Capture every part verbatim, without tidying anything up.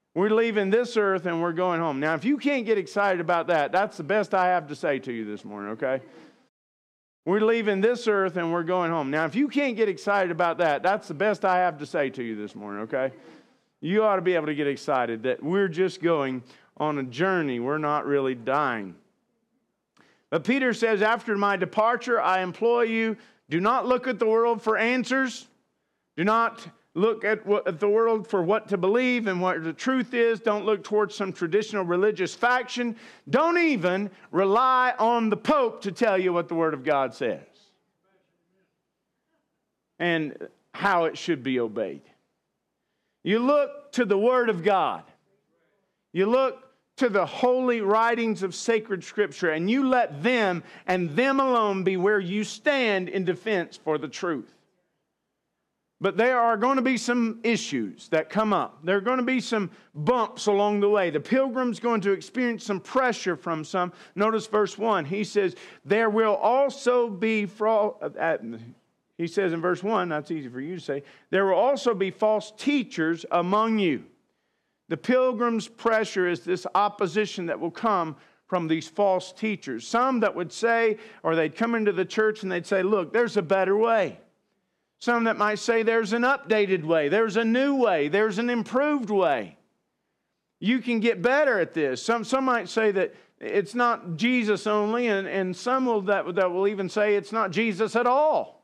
We're leaving this earth and we're going home. Now, if you can't get excited about that, that's the best I have to say to you this morning, okay? We're leaving this earth and we're going home. Now, if you can't get excited about that, that's the best I have to say to you this morning, okay? You ought to be able to get excited that we're just going on a journey. We're not really dying. But Peter says, after my departure, I implore you, do not look at the world for answers. Do not look at, what, at the world for what to believe and what the truth is. Don't look towards some traditional religious faction. Don't even rely on the Pope to tell you what the Word of God says and how it should be obeyed. You look to the Word of God. You look to the holy writings of sacred Scripture, and you let them and them alone be where you stand in defense for the truth. But there are going to be some issues that come up. There are going to be some bumps along the way. The pilgrim's going to experience some pressure from some. Notice verse one. He says, there will also be, fra- he says in verse one, that's easy for you to say, there will also be false teachers among you. The pilgrim's pressure is this opposition that will come from these false teachers. Some that would say, or they'd come into the church and they'd say, look, there's a better way. Some that might say there's an updated way, there's a new way, there's an improved way. You can get better at this. Some some might say that it's not Jesus only, and, and some will that, that will even say it's not Jesus at all.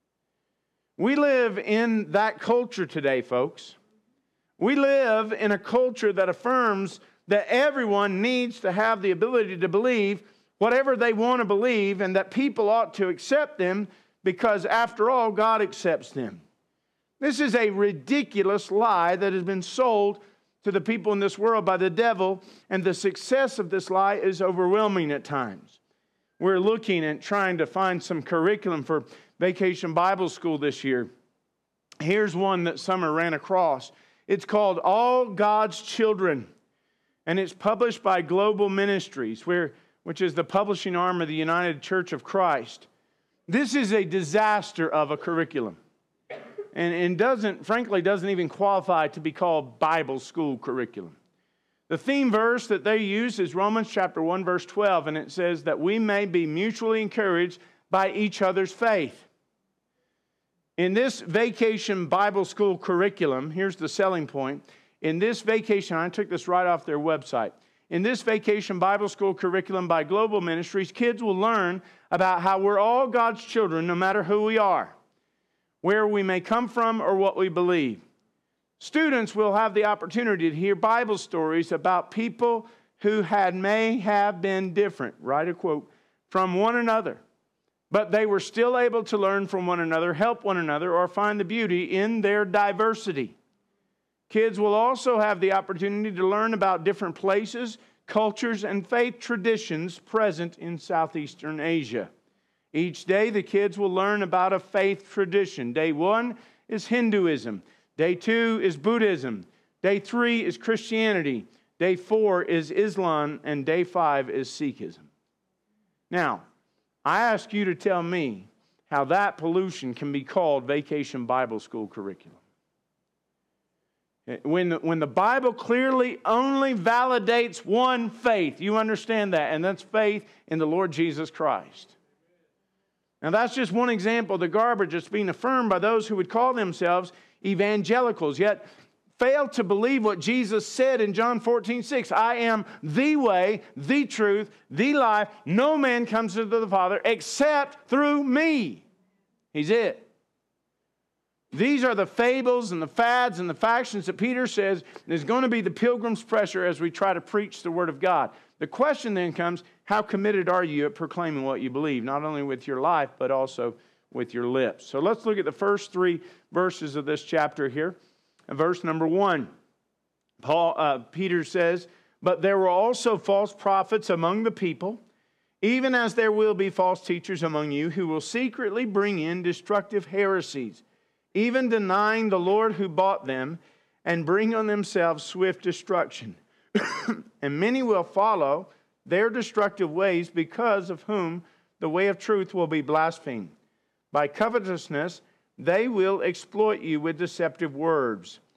We live in that culture today, folks. We live in a culture that affirms that everyone needs to have the ability to believe whatever they want to believe, and that people ought to accept them because, after all, God accepts them. This is a ridiculous lie that has been sold to the people in this world by the devil, and the success of this lie is overwhelming at times. We're looking at trying to find some curriculum for Vacation Bible School this year. Here's one that Summer ran across. It's called All God's Children, and it's published by Global Ministries, where, which is the publishing arm of the United Church of Christ. This is a disaster of a curriculum, and, and doesn't, frankly, doesn't even qualify to be called Bible school curriculum. The theme verse that they use is Romans chapter one, verse twelve, and it says that we may be mutually encouraged by each other's faith. In this Vacation Bible School curriculum, here's the selling point. In this vacation, I took this right off their website. In this Vacation Bible School curriculum by Global Ministries, kids will learn about how we're all God's children, no matter who we are, where we may come from, or what we believe. Students will have the opportunity to hear Bible stories about people who had may have been different, write a quote, from one another, but they were still able to learn from one another, help one another, or find the beauty in their diversity. Kids will also have the opportunity to learn about different places, cultures, and faith traditions present in Southeastern Asia. Each day, the kids will learn about a faith tradition. Day one is Hinduism. Day two is Buddhism. Day three is Christianity. Day four is Islam. And day five is Sikhism. Now, I ask you to tell me how that pollution can be called Vacation Bible School curriculum. When the, when the Bible clearly only validates one faith, you understand that, and that's faith in the Lord Jesus Christ. Now that's just one example of the garbage that's being affirmed by those who would call themselves evangelicals, yet fail to believe what Jesus said in John fourteen six. I am the way, the truth, the life. No man comes to the Father except through me. He's it. These are the fables and the fads and the factions that Peter says is going to be the pilgrim's pressure as we try to preach the Word of God. The question then comes, how committed are you at proclaiming what you believe, not only with your life, but also with your lips? So let's look at the first three verses of this chapter here. Verse number one, Paul, uh, Peter says, but there were also false prophets among the people, even as there will be false teachers among you who will secretly bring in destructive heresies, even denying the Lord who bought them, and bring on themselves swift destruction. And many will follow their destructive ways, because of whom the way of truth will be blasphemed. By covetousness they will exploit you with deceptive words.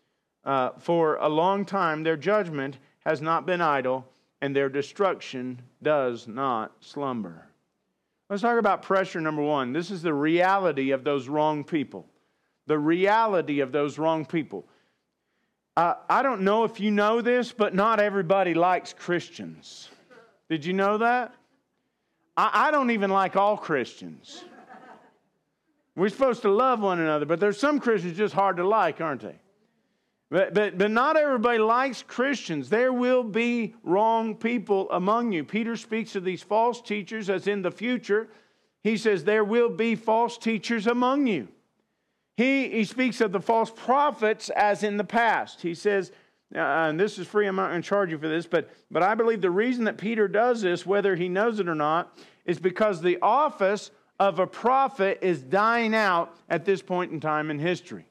Uh, for a long time, their judgment has not been idle, and their destruction does not slumber. Let's talk about pressure number one. This is the reality of those wrong people. The reality of those wrong people. Uh, I don't know if you know this, but not everybody likes Christians. Did you know that? I, I don't even like all Christians. We're supposed to love one another, but there's some Christians just hard to like, aren't they? But, but, but not everybody likes Christians. There will be wrong people among you. Peter speaks of these false teachers as in the future. He says there will be false teachers among you. He, he speaks of the false prophets as in the past. He says, uh, and this is free, I'm not going to charge you for this, but, but I believe the reason that Peter does this, whether he knows it or not, is because the office of a prophet is dying out at this point in time in history.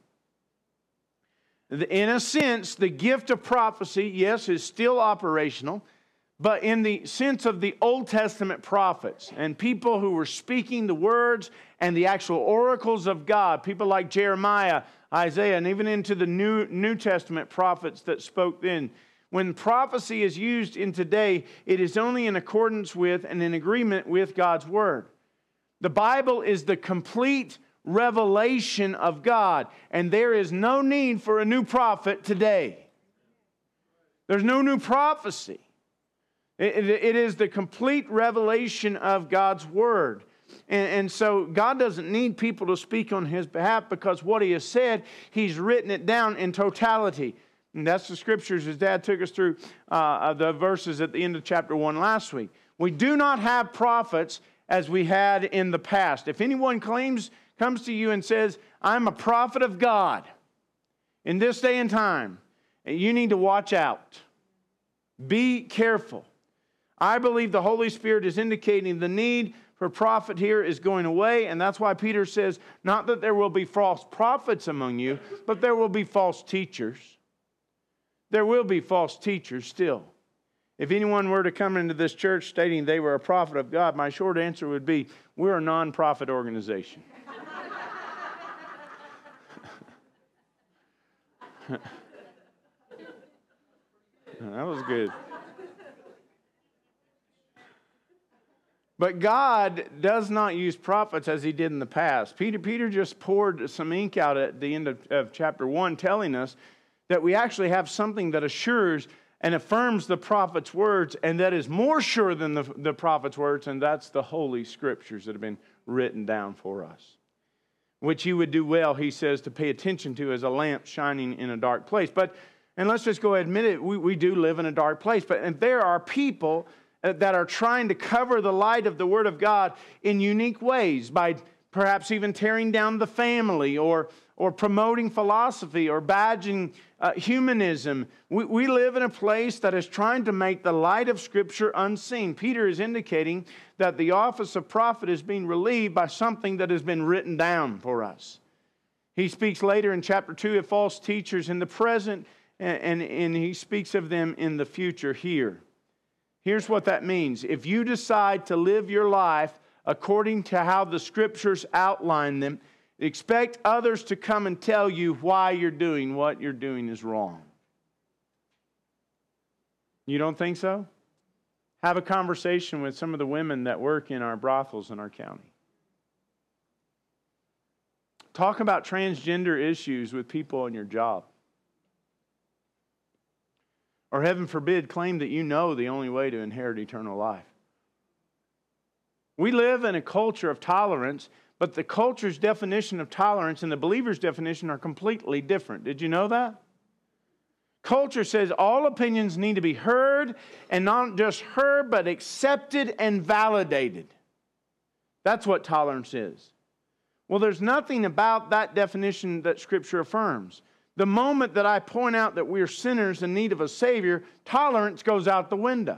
In a sense, the gift of prophecy, yes, is still operational, but in the sense of the Old Testament prophets and people who were speaking the words and the actual oracles of God, people like Jeremiah, Isaiah, and even into the New, New Testament prophets that spoke then. When prophecy is used in today, it is only in accordance with and in agreement with God's Word. The Bible is the complete revelation of God, and there is no need for a new prophet today. There's no new prophecy. It, it, it is the complete revelation of God's Word. And, and so God doesn't need people to speak on His behalf, because what He has said, He's written it down in totality. And that's the scriptures His dad took us through uh, the verses at the end of chapter one last week. We do not have prophets as we had in the past. If anyone claims comes to you and says, I'm a prophet of God in this day and time, you need to watch out. Be careful. I believe the Holy Spirit is indicating the need for prophet here is going away, and that's why Peter says, not that there will be false prophets among you, but there will be false teachers. There will be false teachers still. If anyone were to come into this church stating they were a prophet of God, my short answer would be, we're a non-profit organization. That was good. But God does not use prophets as He did in the past. Peter, Peter just poured some ink out at the end of, of chapter one, telling us that we actually have something that assures and affirms the prophet's words, and that is more sure than the, the prophet's words, and that's the Holy Scriptures that have been written down for us, which you would do well, he says, to pay attention to as a lamp shining in a dark place. But, and let's just go ahead and admit it, we, we do live in a dark place. But and there are people that are trying to cover the light of the Word of God in unique ways, by perhaps even tearing down the family, or, or promoting philosophy, or badging uh, humanism. We, we live in a place that is trying to make the light of Scripture unseen. Peter is indicating that the office of prophet is being relieved by something that has been written down for us. He speaks later in chapter two of false teachers in the present, and, and, and he speaks of them in the future here. Here's what that means. If you decide to live your life according to how the Scriptures outline them, expect others to come and tell you why you're doing what you're doing is wrong. You don't think so? Have a conversation with some of the women that work in our brothels in our county. Talk about transgender issues with people on your job. Or heaven forbid, claim that you know the only way to inherit eternal life. We live in a culture of tolerance, but the culture's definition of tolerance and the believer's definition are completely different. Did you know that? Culture says all opinions need to be heard, and not just heard, but accepted and validated. That's what tolerance is. Well, there's nothing about that definition that Scripture affirms. The moment that I point out that we're sinners in need of a Savior, tolerance goes out the window.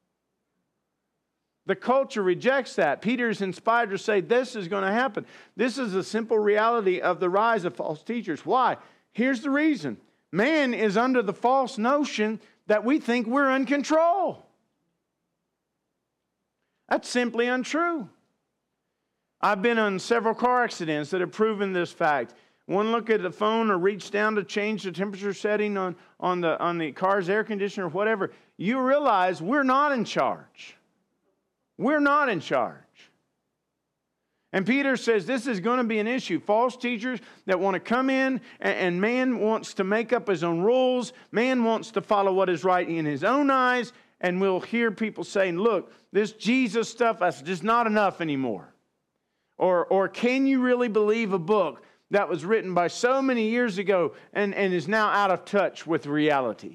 The culture rejects that. Peter is inspired to say this is going to happen. This is a simple reality of the rise of false teachers. Why? Here's the reason. Man is under the false notion that we think we're in control. That's simply untrue. I've been on several car accidents that have proven this fact. One look at the phone or reach down to change the temperature setting on, on, the, on the car's air conditioner or whatever, you realize we're not in charge. We're not in charge. And Peter says this is going to be an issue. False teachers that want to come in, and, and man wants to make up his own rules. Man wants to follow what is right in his own eyes. And we'll hear people saying, look, this Jesus stuff, that's just not enough anymore. Or, or can you really believe a book that was written by so many years ago and, and is now out of touch with reality?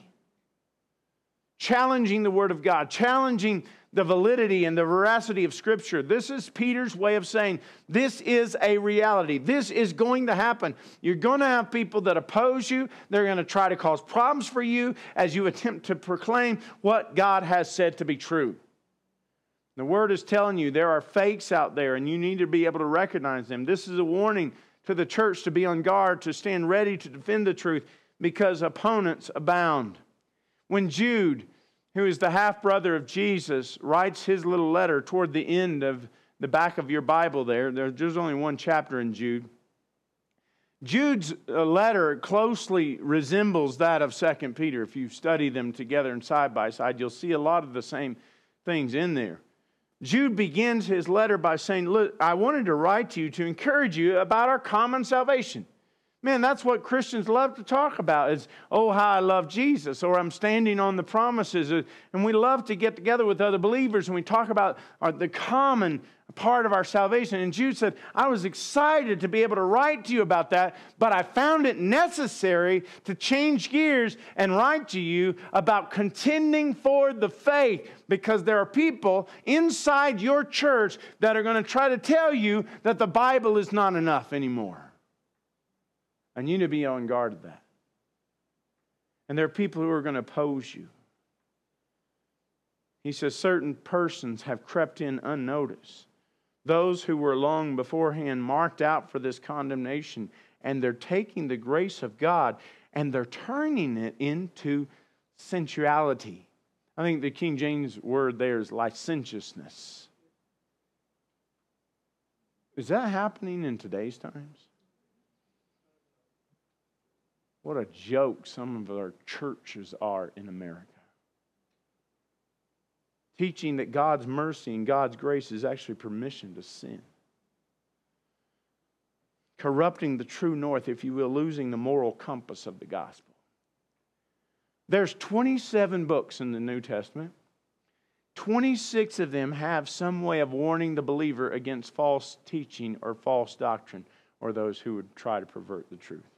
Challenging the Word of God, challenging the validity and the veracity of Scripture. This is Peter's way of saying this is a reality. This is going to happen. You're going to have people that oppose you. They're going to try to cause problems for you as you attempt to proclaim what God has said to be true. The Word is telling you there are fakes out there, and you need to be able to recognize them. This is a warning to the church to be on guard, to stand ready to defend the truth, because opponents abound. When Jude, who is the half-brother of Jesus, writes his little letter toward the end of the back of your Bible there, there's only one chapter in Jude. Jude's letter closely resembles that of Second Peter. If you study them together and side by side, you'll see a lot of the same things in there. Jude begins his letter by saying, look, I wanted to write to you to encourage you about our common salvation. Man, that's what Christians love to talk about is, oh, how I love Jesus, or I'm standing on the promises. And we love to get together with other believers and we talk about our, the common part of our salvation. And Jude said, I was excited to be able to write to you about that, but I found it necessary to change gears and write to you about contending for the faith, because there are people inside your church that are going to try to tell you that the Bible is not enough anymore. And you need to be on guard of that. And there are people who are going to oppose you. He says certain persons have crept in unnoticed. Those who were long beforehand marked out for this condemnation. And they're taking the grace of God and they're turning it into sensuality. I think the King James word there is licentiousness. Is that happening in today's times? What a joke some of our churches are in America. Teaching that God's mercy and God's grace is actually permission to sin. Corrupting the true north, if you will, losing the moral compass of the gospel. There's twenty-seven books in the New Testament. twenty-six of them have some way of warning the believer against false teaching or false doctrine, or those who would try to pervert the truth.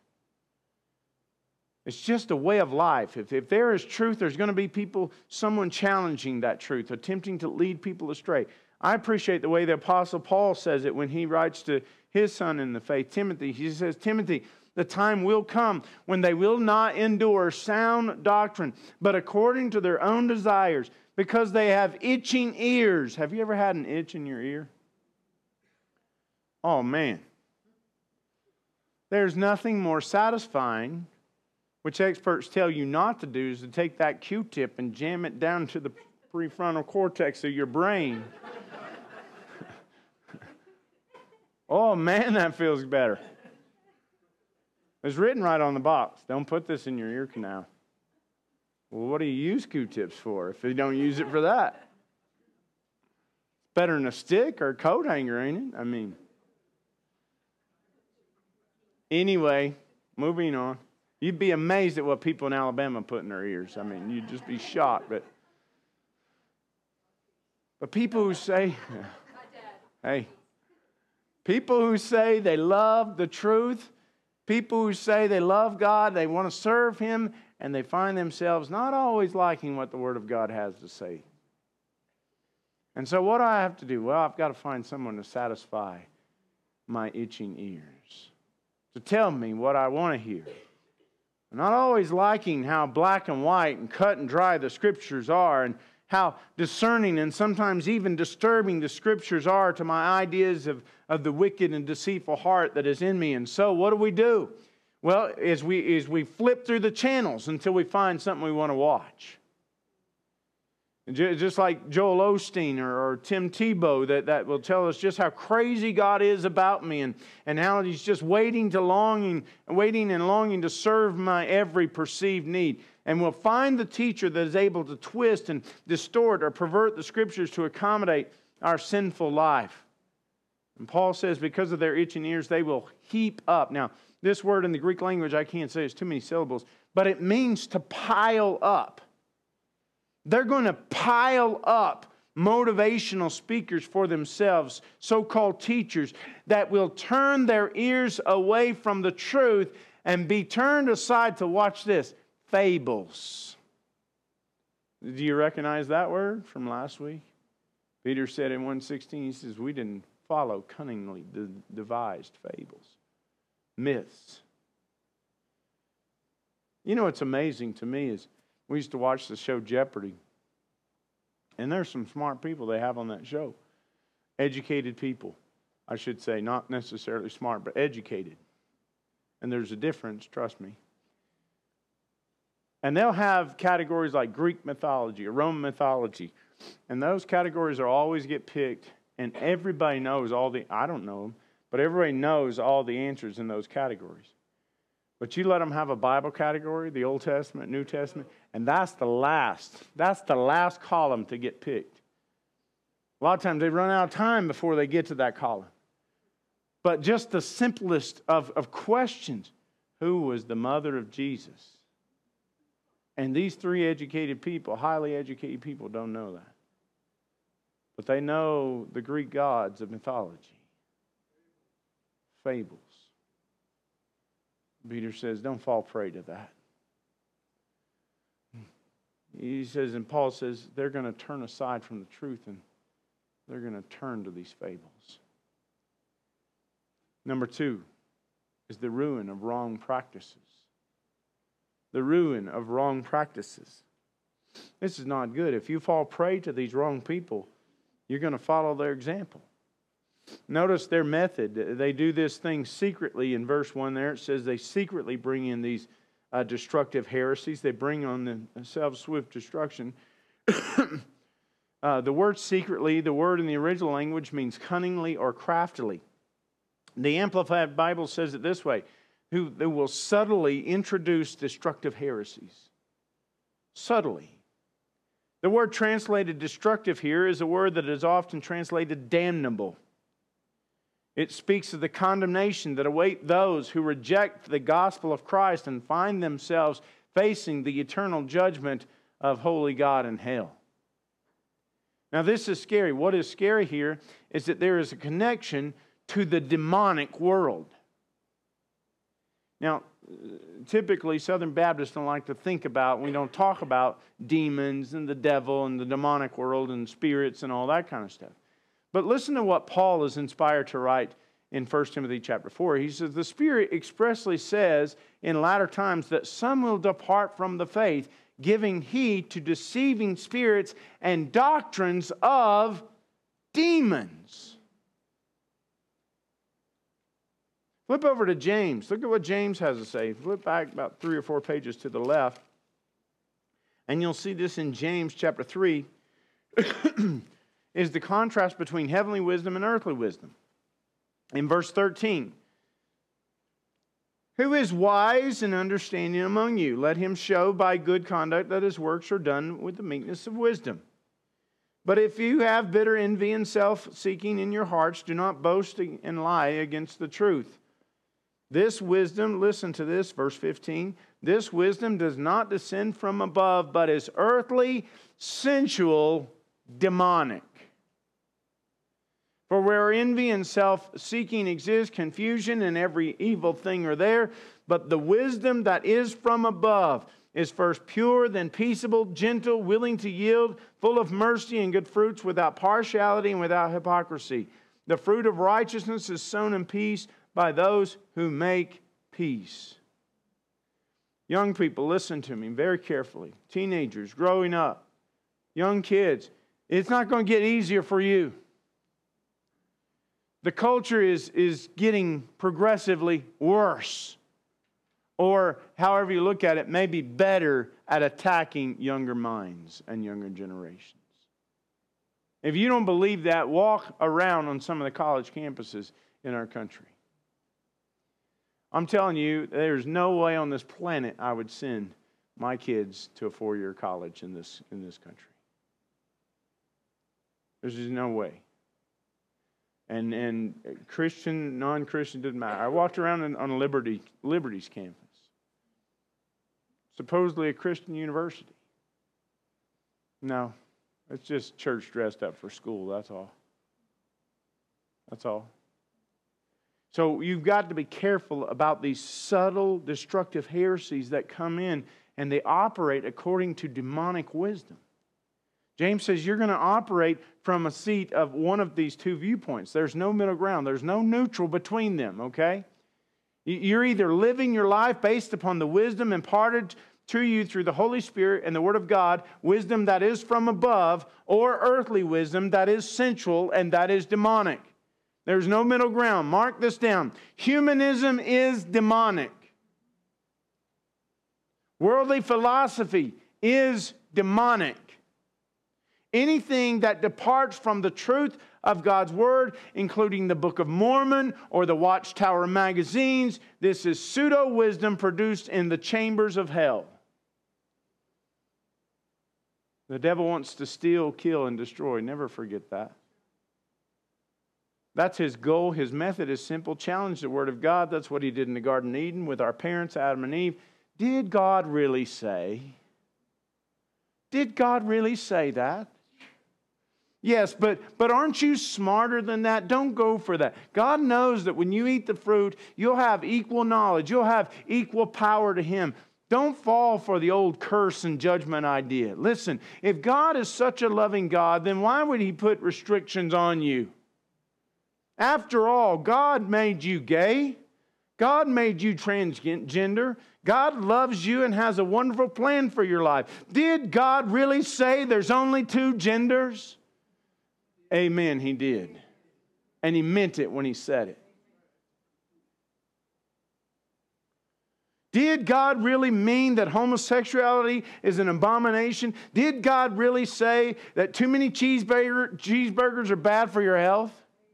It's just a way of life. If, if there is truth, there's going to be people, someone challenging that truth, attempting to lead people astray. I appreciate the way the Apostle Paul says it when he writes to his son in the faith, Timothy. He says, Timothy, the time will come when they will not endure sound doctrine, but according to their own desires, because they have itching ears. Have you ever had an itch in your ear? Oh, man. There's nothing more satisfying, which experts tell you not to do, is to take that Q-tip and jam it down to the prefrontal cortex of your brain. Oh, man, that feels better. It's written right on the box. Don't put this in your ear canal. Well, what do you use Q-tips for if you don't use it for that? It's better than a stick or a coat hanger, ain't it? I mean. Anyway, moving on. You'd be amazed at what people in Alabama put in their ears. I mean, you'd just be shocked. But, but people who say, hey, people who say they love the truth, people who say they love God, they want to serve Him, and they find themselves not always liking what the Word of God has to say. And so what do I have to do? Well, I've got to find someone to satisfy my itching ears, to tell me what I want to hear. I'm not always liking how black and white and cut and dry the Scriptures are, and how discerning and sometimes even disturbing the Scriptures are to my ideas of, of the wicked and deceitful heart that is in me. And so what do we do? Well, as we, as we flip through the channels until we find something we want to watch. Just like Joel Osteen or, or Tim Tebow that, that will tell us just how crazy God is about me and, and how He's just waiting to longing, waiting and longing to serve my every perceived need. And we'll find the teacher that is able to twist and distort or pervert the Scriptures to accommodate our sinful life. And Paul says because of their itching ears, they will heap up. Now, this word in the Greek language, I can't say it's too many syllables, but it means to pile up. They're going to pile up motivational speakers for themselves, so-called teachers, that will turn their ears away from the truth and be turned aside to, watch this, fables. Do you recognize that word from last week? Peter said in one sixteen, he says, we didn't follow cunningly devised fables, myths. You know what's amazing to me is we used to watch the show Jeopardy. And there's some smart people they have on that show. Educated people, I should say. Not necessarily smart, but educated. And there's a difference, trust me. And they'll have categories like Greek mythology or Roman mythology. And those categories are always get picked. And everybody knows all the, I don't know them, but everybody knows all the answers in those categories. But you let them have a Bible category, the Old Testament, New Testament, and that's the last. That's the last column to get picked. A lot of times they run out of time before they get to that column. But just the simplest of, of questions. Who was the mother of Jesus? And these three educated people, highly educated people, don't know that. But they know the Greek gods of mythology. Fables. Peter says, don't fall prey to that. He says, and Paul says, they're going to turn aside from the truth and they're going to turn to these fables. Number two is the ruin of wrong practices. The ruin of wrong practices. This is not good. If you fall prey to these wrong people, you're going to follow their example. Notice their method. They do this thing secretly. In verse one there, it says they secretly bring in these uh, destructive heresies. They bring on themselves swift destruction. uh, the word secretly, the word in the original language means cunningly or craftily. The Amplified Bible says it this way, who they will subtly introduce destructive heresies. Subtly. The word translated destructive here is a word that is often translated damnable. It speaks of the condemnation that await those who reject the gospel of Christ and find themselves facing the eternal judgment of holy God in hell. Now this is scary. What is scary here is that there is a connection to the demonic world. Now, typically Southern Baptists don't like to think about, we don't talk about demons and the devil and the demonic world and spirits and all that kind of stuff. But listen to what Paul is inspired to write in First Timothy chapter four. He says, the Spirit expressly says in latter times that some will depart from the faith, giving heed to deceiving spirits and doctrines of demons. Flip over to James. Look at what James has to say. Flip back about three or four pages to the left. And you'll see this in James chapter three. Is the contrast between heavenly wisdom and earthly wisdom. In verse thirteen, who is wise and understanding among you? Let him show by good conduct that his works are done with the meekness of wisdom. But if you have bitter envy and self-seeking in your hearts, do not boast and lie against the truth. This wisdom, listen to this, verse fifteen, this wisdom does not descend from above, but is earthly, sensual, demonic. For where envy and self-seeking exist, confusion and every evil thing are there. But the wisdom that is from above is first pure, then peaceable, gentle, willing to yield, full of mercy and good fruits, without partiality and without hypocrisy. The fruit of righteousness is sown in peace by those who make peace. Young people, listen to me very carefully. Teenagers, growing up, young kids, it's not going to get easier for you. The culture is, is getting progressively worse. or however you look at it, may be better at attacking younger minds and younger generations. If you don't believe that, walk around on some of the college campuses in our country. I'm telling you, there's no way on this planet I would send my kids to a four-year college in this, in this country. There's just no way. And and Christian, non-Christian, doesn't matter. I walked around in, on Liberty, Liberty's campus. Supposedly a Christian university. No, it's just church dressed up for school, that's all. That's all. So you've got to be careful about these subtle, destructive heresies that come in, and they operate according to demonic wisdom. James says you're going to operate from a seat of one of these two viewpoints. There's no middle ground. There's no neutral between them, okay? You're either living your life based upon the wisdom imparted to you through the Holy Spirit and the Word of God, wisdom that is from above, or earthly wisdom that is sensual and that is demonic. There's no middle ground. Mark this down. Humanism is demonic. Worldly philosophy is demonic. Anything that departs from the truth of God's Word, including the Book of Mormon or the Watchtower magazines, this is pseudo-wisdom produced in the chambers of hell. The devil wants to steal, kill, and destroy. Never forget that. That's his goal. His method is simple. Challenge the Word of God. That's what he did in the Garden of Eden with our parents, Adam and Eve. Did God really say? Did God really say that? Yes, but, but aren't you smarter than that? Don't go for that. God knows that when you eat the fruit, you'll have equal knowledge. You'll have equal power to Him. Don't fall for the old curse and judgment idea. Listen, if God is such a loving God, then why would He put restrictions on you? After all, God made you gay. God made you transgender. God loves you and has a wonderful plan for your life. Did God really say there's only two genders? Amen, He did. And He meant it when He said it. Did God really mean that homosexuality is an abomination? Did God really say that too many cheeseburger, cheeseburgers are bad for your health?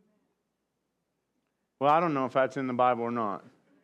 Well, I don't know if that's in the Bible or not.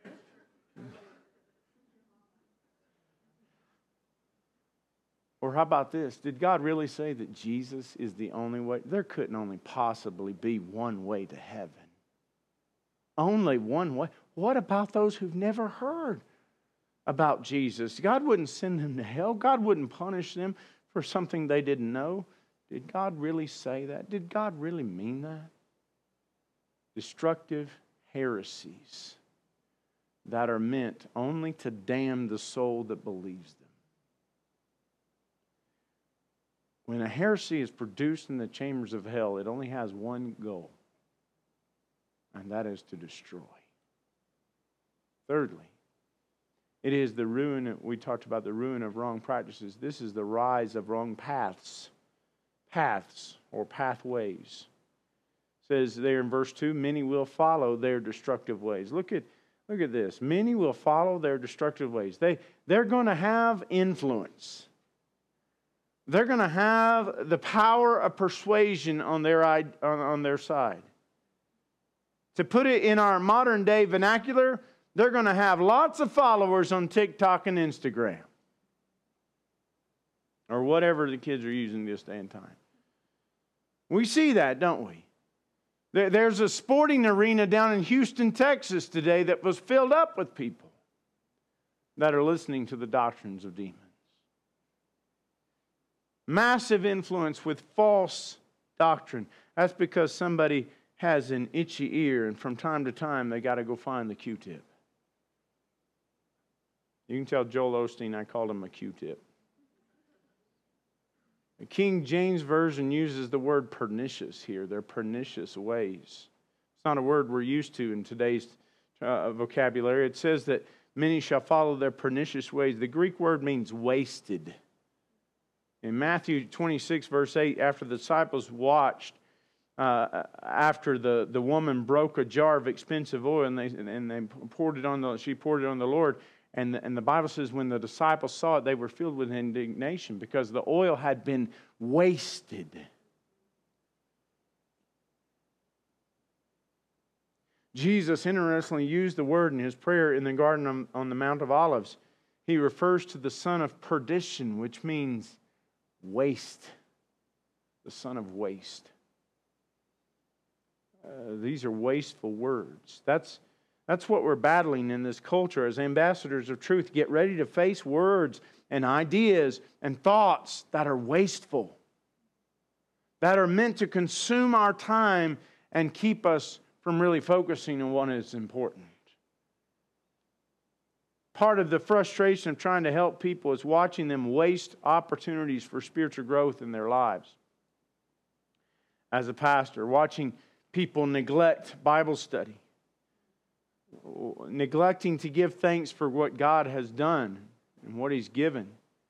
Or how about this? Did God really say that Jesus is the only way? There couldn't only possibly be one way to heaven. Only one way. What about those who've never heard about Jesus? God wouldn't send them to hell. God wouldn't punish them for something they didn't know. Did God really say that? Did God really mean that? Destructive heresies that are meant only to damn the soul that believes them. When a heresy is produced in the chambers of hell, it only has one goal, and that is to destroy. Thirdly, it is the ruin, we talked about the ruin of wrong practices. This is the rise of wrong paths. Paths or pathways. It says there in verse two, many will follow their destructive ways. Look at, look at this. Many will follow their destructive ways. They, they're going to have influence. They're going to have the power of persuasion on their, on, on their side. To put it in our modern day vernacular, they're going to have lots of followers on TikTok and Instagram. Or whatever the kids are using this day and time. We see that, don't we? There, there's a sporting arena down in Houston, Texas today that was filled up with people that are listening to the doctrines of demons. Massive influence with false doctrine. That's because somebody has an itchy ear, and from time to time they got to go find the Q-tip. You can tell Joel Osteen I called him a Q-tip. The King James Version uses the word pernicious here. They're pernicious ways. It's not a word we're used to in today's uh, vocabulary. It says that many shall follow their pernicious ways. The Greek word means wasted. In Matthew twenty-six, verse eight, after the disciples watched, uh, after the, the woman broke a jar of expensive oil and they and they poured it on the she poured it on the Lord, And the, and the Bible says when the disciples saw it, they were filled with indignation because the oil had been wasted. Jesus interestingly used the word in his prayer in the garden on, on the Mount of Olives. He refers to the son of perdition, which means waste. The son of waste. Uh, these are wasteful words. That's, that's what we're battling in this culture as ambassadors of truth. Get ready to face words and ideas and thoughts that are wasteful, that are meant to consume our time and keep us from really focusing on what is important. Part of the frustration of trying to help people is watching them waste opportunities for spiritual growth in their lives. As a pastor, watching people neglect Bible study, neglecting to give thanks for what God has done and what He's given.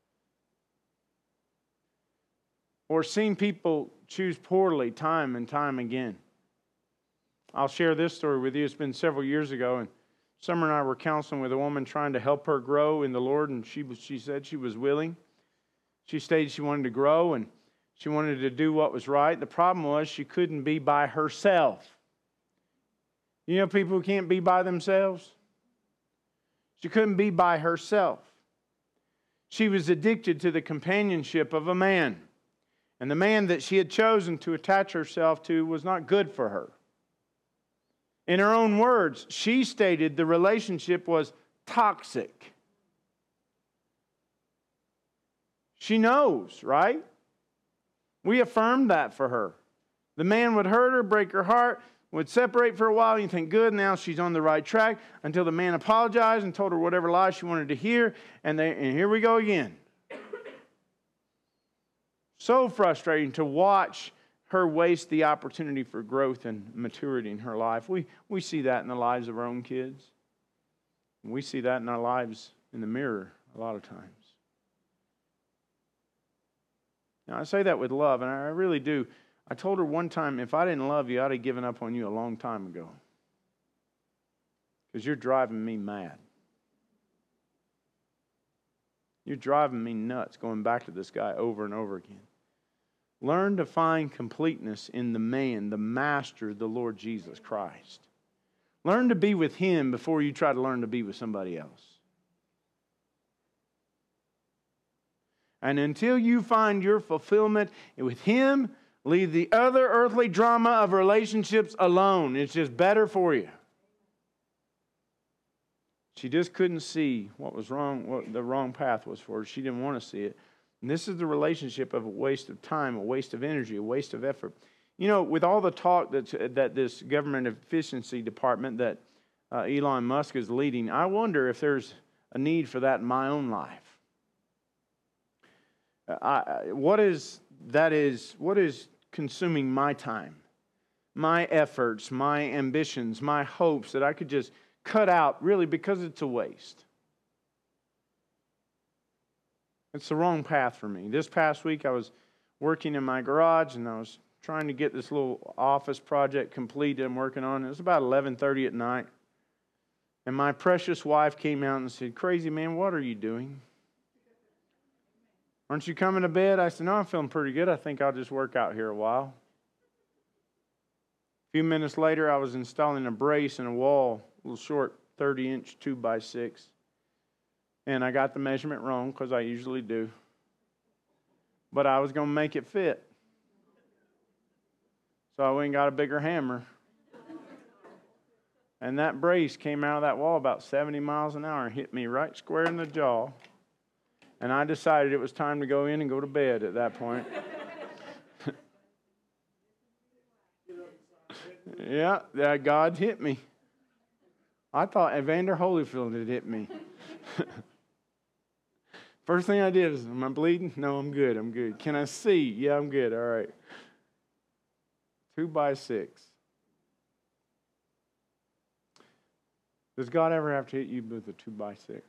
Or seeing people choose poorly time and time again. I'll share this story with you. It's been several years ago, and Summer and I were counseling with a woman trying to help her grow in the Lord, and she was, she said she was willing. She stated she wanted to grow, and she wanted to do what was right. The problem was she couldn't be by herself. You know people who can't be by themselves? She couldn't be by herself. She was addicted to the companionship of a man, and the man that she had chosen to attach herself to was not good for her. In her own words, she stated the relationship was toxic. She knows, right? We affirmed that for her. The man would hurt her, break her heart, would separate for a while, and you think, good, now she's on the right track, until the man apologized and told her whatever lies she wanted to hear, and, they, and here we go again. So frustrating to watch her waste the opportunity for growth and maturity in her life. We, we see that in the lives of our own kids. We see that in our lives in the mirror a lot of times. Now, I say that with love, and I really do. I told her one time, if I didn't love you, I'd have given up on you a long time ago. Because you're driving me mad. You're driving me nuts going back to this guy over and over again. Learn to find completeness in the man, the Master, the Lord Jesus Christ. Learn to be with Him before you try to learn to be with somebody else. And until you find your fulfillment with Him, leave the other earthly drama of relationships alone. It's just better for you. She just couldn't see what was wrong, what the wrong path was for her. She didn't want to see it. And this is the relationship of a waste of time, a waste of energy, a waste of effort. You know, with all the talk that, that this government efficiency department that uh, Elon Musk is leading, I wonder if there's a need for that in my own life. I, what is that is what is consuming my time, my efforts, my ambitions, my hopes that I could just cut out really because it's a waste. It's the wrong path for me. This past week I was working in my garage and I was trying to get this little office project completed I'm working on. It was about eleven thirty at night. And my precious wife came out and said, "Crazy man, what are you doing? Aren't you coming to bed?" I said, "No, I'm feeling pretty good. I think I'll just work out here a while." A few minutes later, I was installing a brace in a wall, a little short thirty inch two by six. And I got the measurement wrong, because I usually do. But I was going to make it fit. So I went and got a bigger hammer. And that brace came out of that wall about seventy miles an hour and hit me right square in the jaw. And I decided it was time to go in and go to bed at that point. Yeah, that God hit me. I thought Evander Holyfield had hit me. First thing I did is, am I bleeding? No, I'm good, I'm good. Can I see? Yeah, I'm good, all right. Two by six. Does God ever have to hit you with a two by six?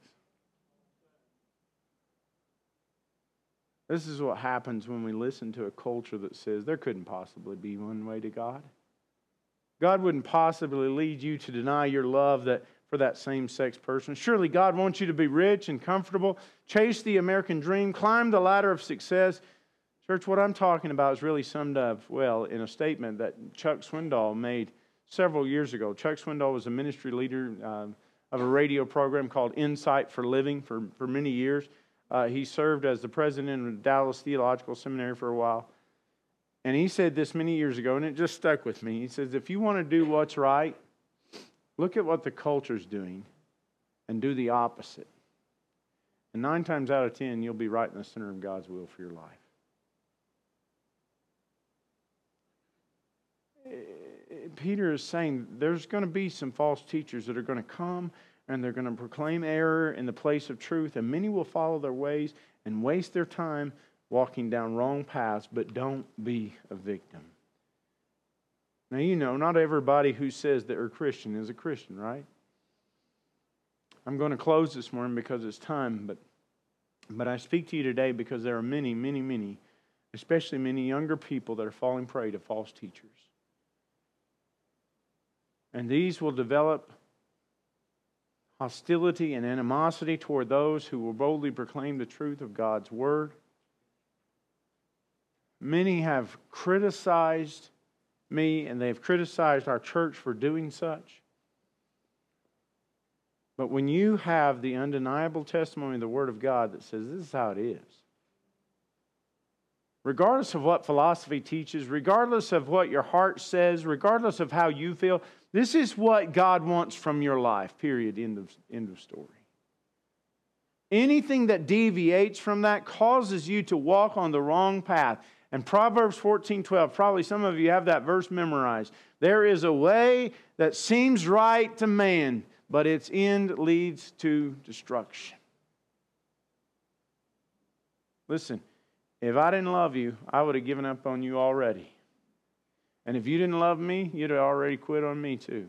This is what happens when we listen to a culture that says there couldn't possibly be one way to God. God wouldn't possibly lead you to deny your love that for that same-sex person. Surely God wants you to be rich and comfortable, chase the American dream, climb the ladder of success. Church, what I'm talking about is really summed up well in a statement that Chuck Swindoll made several years ago. Chuck Swindoll was a ministry leader uh, of a radio program called Insight for Living for, for many years. Uh, he served as the president of Dallas Theological Seminary for a while. And he said this many years ago, and it just stuck with me. He says, if you want to do what's right, look at what the culture's doing and do the opposite. And nine times out of ten, you'll be right in the center of God's will for your life. Peter is saying there's going to be some false teachers that are going to come and they're going to proclaim error in the place of truth, and many will follow their ways and waste their time walking down wrong paths, but don't be a victim. Now, you know, not everybody who says they're a Christian is a Christian, right? I'm going to close this morning because it's time, but, but I speak to you today because there are many, many, many, especially many younger people that are falling prey to false teachers. And these will develop hostility and animosity toward those who will boldly proclaim the truth of God's Word. Many have criticized me and they have criticized our church for doing such. But when you have the undeniable testimony of the Word of God that says this is how it is, regardless of what philosophy teaches, regardless of what your heart says, regardless of how you feel, this is what God wants from your life, period, end of, end of story. Anything that deviates from that causes you to walk on the wrong path. And Proverbs fourteen twelve, probably some of you have that verse memorized. There is a way that seems right to man, but its end leads to destruction. Listen, if I didn't love you, I would have given up on you already. And if you didn't love me, you'd have already quit on me too.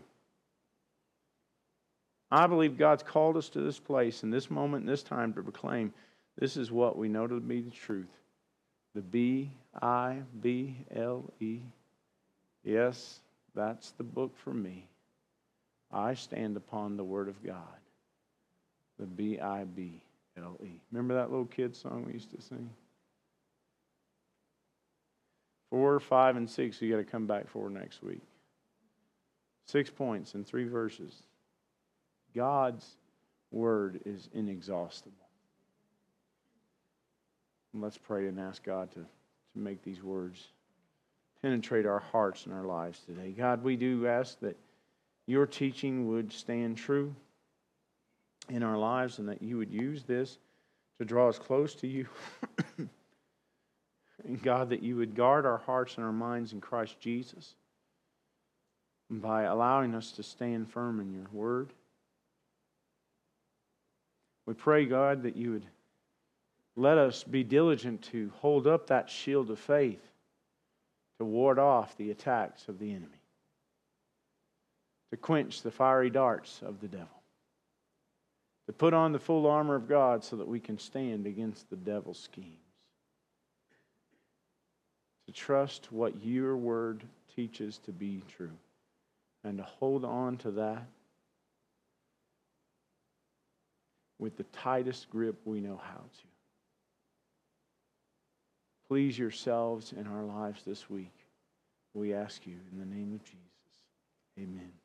I believe God's called us to this place in this moment, in this time, to proclaim this is what we know to be the truth. The B I B L E. Yes, that's the book for me. I stand upon the Word of God. The B I B L E. Remember that little kid song we used to sing? Four, five, and six you got to come back for next week. Six points and three verses. God's Word is inexhaustible. And let's pray and ask God to, to make these words penetrate our hearts and our lives today. God, we do ask that your teaching would stand true in our lives and that you would use this to draw us close to you. And God, that you would guard our hearts and our minds in Christ Jesus by allowing us to stand firm in your word. We pray, God, that you would let us be diligent to hold up that shield of faith to ward off the attacks of the enemy, to quench the fiery darts of the devil, to put on the full armor of God so that we can stand against the devil's schemes, to trust what your word teaches to be true, and to hold on to that with the tightest grip we know how to. Please yourselves in our lives this week. We ask you in the name of Jesus. Amen.